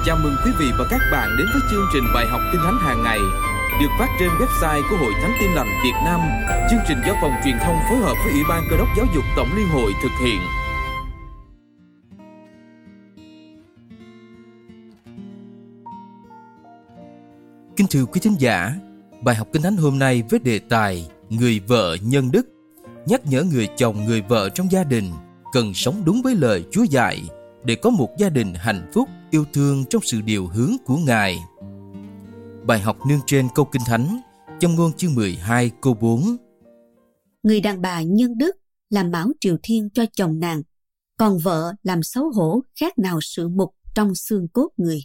Chào mừng quý vị và các bạn đến với chương trình bài học Kinh Thánh hàng ngày được phát trên website của Hội Thánh Tin Lành Việt Nam. Chương trình do Phòng Truyền thông phối hợp với Ủy ban Cơ đốc Giáo dục Tổng Liên hội thực hiện. Kính thưa quý thính giả, bài học Kinh Thánh hôm nay với đề tài Người vợ nhân đức nhắc nhở người chồng người vợ trong gia đình cần sống đúng với lời Chúa dạy để có một gia đình hạnh phúc, yêu thương trong sự điều hướng của Ngài. Bài học nương trên câu Kinh Thánh Châm ngôn chương 12 câu 4. Người đàn bà nhân đức làm mão triều thiên cho chồng nàng, còn vợ làm xấu hổ khác nào sự mục trong xương cốt người.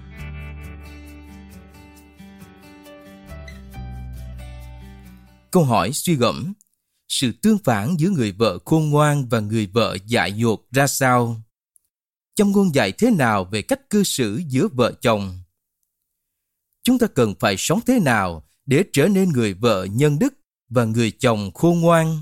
Câu hỏi suy gẫm: sự tương phản giữa người vợ khôn ngoan và người vợ dại dột ra sao? Châm ngôn dạy thế nào về cách cư xử giữa vợ chồng? Chúng ta cần phải sống thế nào để trở nên người vợ nhân đức và người chồng khôn ngoan?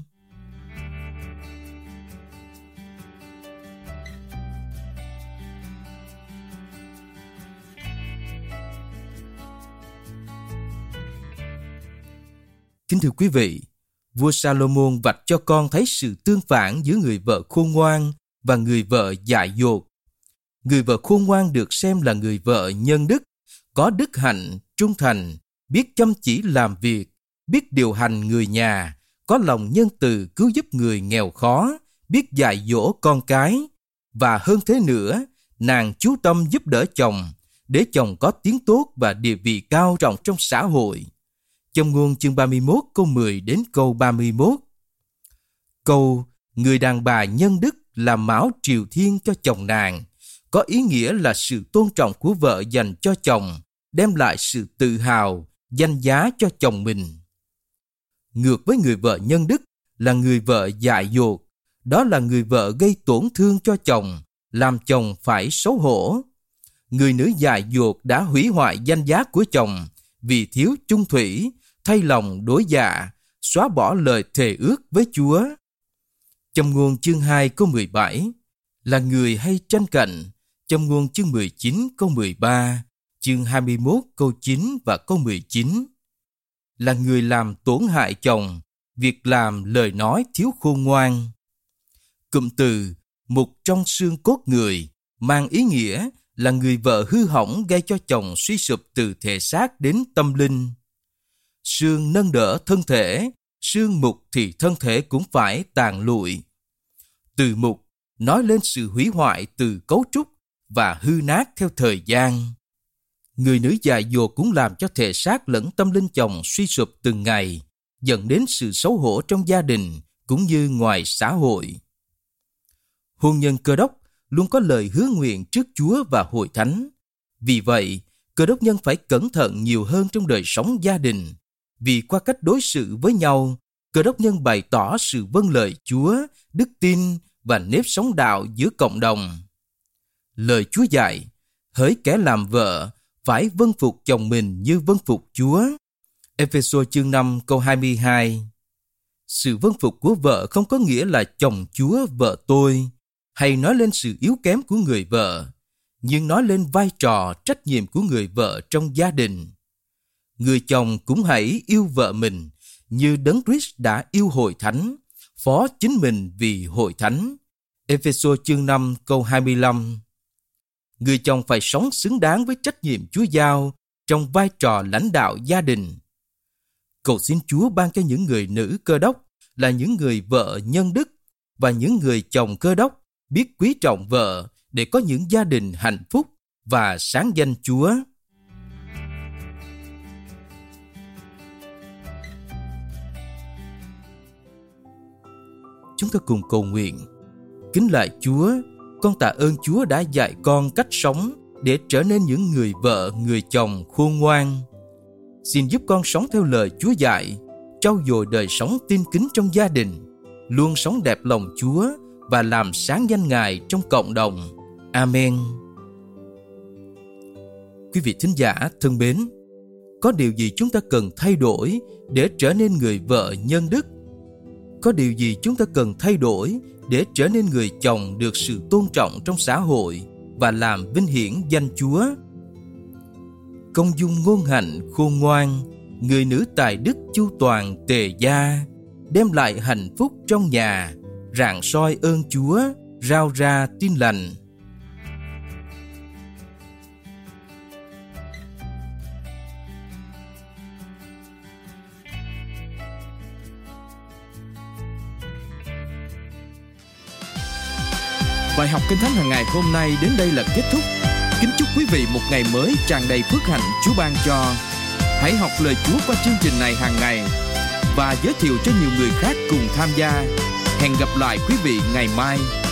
Kính thưa quý vị, vua Salomon vạch cho con thấy sự tương phản giữa người vợ khôn ngoan và người vợ dại dột. Người vợ khôn ngoan được xem là người vợ nhân đức, có đức hạnh, trung thành, biết chăm chỉ làm việc, biết điều hành người nhà, có lòng nhân từ cứu giúp người nghèo khó, biết dạy dỗ con cái. Và hơn thế nữa, nàng chú tâm giúp đỡ chồng, để chồng có tiếng tốt và địa vị cao trọng trong xã hội. Châm ngôn chương 31 câu 10 đến câu 31. Câu người đàn bà nhân đức làm mão triều thiên cho chồng nàng có ý nghĩa là sự tôn trọng của vợ dành cho chồng, đem lại sự tự hào, danh giá cho chồng mình. Ngược với người vợ nhân đức là người vợ dại dột, đó là người vợ gây tổn thương cho chồng, làm chồng phải xấu hổ. Người nữ dại dột đã hủy hoại danh giá của chồng vì thiếu chung thủy, thay lòng đổi dạ, xóa bỏ lời thề ước với Chúa. Châm ngôn chương 2 câu 17 là người hay tranh cạnh. Châm ngôn chương 19 câu 13, chương 21 câu 9 và câu 19 là người làm tổn hại chồng, việc làm lời nói thiếu khôn ngoan. Cụm từ mục trong xương cốt người mang ý nghĩa là người vợ hư hỏng gây cho chồng suy sụp từ thể xác đến tâm linh. Xương nâng đỡ thân thể, xương mục thì thân thể cũng phải tàn lụi. Từ mục nói lên sự hủy hoại từ cấu trúc và hư nát theo thời gian. Người nữ dại dột cũng làm cho thể xác lẫn tâm linh chồng suy sụp từng ngày, dẫn đến sự xấu hổ trong gia đình cũng như ngoài xã hội. Hôn nhân Cơ đốc luôn có lời hứa nguyện trước Chúa và hội thánh. Vì vậy, Cơ đốc nhân phải cẩn thận nhiều hơn trong đời sống gia đình, vì qua cách đối xử với nhau, Cơ đốc nhân bày tỏ sự vâng lời Chúa, đức tin và nếp sống đạo giữa cộng đồng. Lời Chúa dạy, hỡi kẻ làm vợ, phải vâng phục chồng mình như vâng phục Chúa. Ê-phê-sô chương 5 câu 22. Sự vâng phục của vợ không có nghĩa là chồng Chúa vợ tôi, hay nói lên sự yếu kém của người vợ, nhưng nói lên vai trò, trách nhiệm của người vợ trong gia đình. Người chồng cũng hãy yêu vợ mình như Đấng Christ đã yêu hội thánh, phó chính mình vì hội thánh. Ê-phê-sô chương 5 câu 25. Người chồng phải sống xứng đáng với trách nhiệm Chúa giao trong vai trò lãnh đạo gia đình. Cầu xin Chúa ban cho những người nữ Cơ đốc là những người vợ nhân đức và những người chồng Cơ đốc biết quý trọng vợ để có những gia đình hạnh phúc và sáng danh Chúa. Chúng ta cùng cầu nguyện. Kính lạy Chúa, con tạ ơn Chúa đã dạy con cách sống để trở nên những người vợ, người chồng khôn ngoan. Xin giúp con sống theo lời Chúa dạy, trau dồi đời sống tin kính trong gia đình, luôn sống đẹp lòng Chúa và làm sáng danh Ngài trong cộng đồng. Amen. Quý vị thính giả thân mến, có điều gì chúng ta cần thay đổi để trở nên người vợ nhân đức? Có điều gì chúng ta cần thay đổi để trở nên người chồng được sự tôn trọng trong xã hội và làm vinh hiển danh Chúa? công dung ngôn hạnh khôn ngoan, người nữ tài đức chu toàn tề gia, đem lại hạnh phúc trong nhà, rạng soi ơn Chúa, rao ra tin lành. Bài học Kinh Thánh hàng ngày hôm nay đến đây là kết thúc. Kính chúc quý vị một ngày mới tràn đầy phước hạnh Chúa ban cho. Hãy học lời Chúa qua chương trình này hàng ngày và giới thiệu cho nhiều người khác cùng tham gia. Hẹn gặp lại quý vị ngày mai.